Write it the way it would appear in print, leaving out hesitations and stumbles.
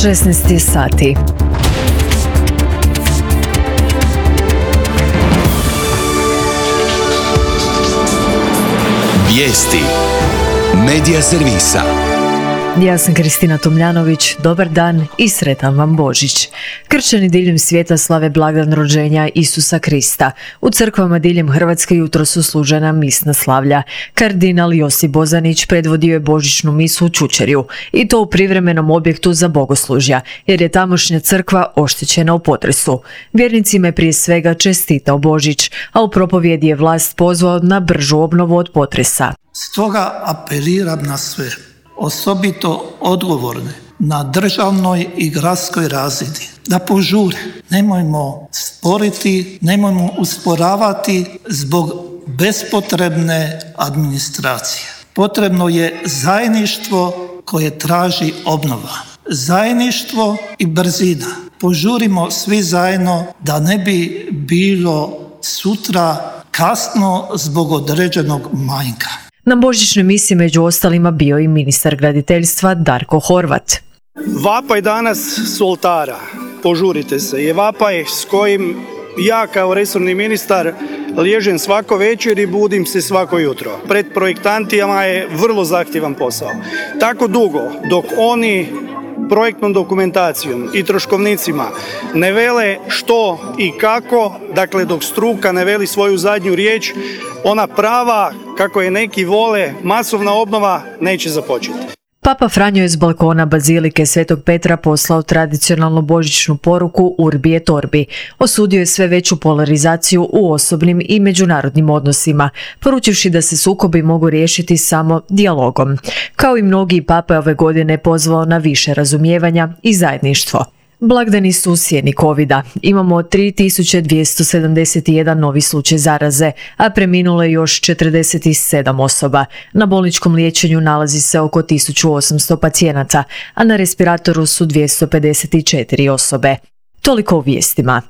16 sati. Vijesti Medija servisa. Ja sam Kristina Tomljanović, dobar dan i sretan vam Božić. Kršćani diljem svijeta slave blagdan rođenja Isusa Krista. U crkvama diljem Hrvatske jutro su služena misna slavlja. Kardinal Josip Bozanić predvodio je božićnu misu u Čučerju i to u privremenom objektu za bogoslužja, jer je tamošnja crkva oštećena u potresu. Vjernicima je prije svega čestitao Božić, a u propovjedi je vlast pozvao na bržu obnovu od potresa. Stoga apeliram na sve, osobito odgovorne na državnoj i gradskoj razini, da požure. Nemojmo sporiti, nemojmo usporavati zbog bespotrebne administracije. Potrebno je zajedništvo koje traži obnova. Zajedništvo i brzina. Požurimo svi zajedno da ne bi bilo sutra kasno zbog određenog manjka. Na božićnoj misi među ostalima bio i ministar graditeljstva Darko Horvat. Vapaj danas s oltara, požurite se, je vapaj s kojim ja kao resorni ministar liježem svako večer i budim se svako jutro. Pred projektantima je vrlo zahtjevan posao. Tako dugo dok oni projektnom dokumentacijom i troškovnicima ne vele što i kako, dakle dok struka ne veli svoju zadnju riječ, ona prava, kako je neki vole, masovna obnova neće započeti. Papa Franjo je s balkona Bazilike Svetog Petra poslao tradicionalnu božićnu poruku Urbi et Orbi. Osudio je sve veću polarizaciju u osobnim i međunarodnim odnosima, poručivši da se sukobi mogu riješiti samo dijalogom. Kao i mnogi, Papa je ove godine pozvao na više razumijevanja i zajedništvo. Blagdani su u sjeni covida. Imamo 3271 novi slučaj zaraze, a preminulo je još 47 osoba. Na bolničkom liječenju nalazi se oko 1800 pacijenata, a na respiratoru su 254 osobe. Toliko u vijestima.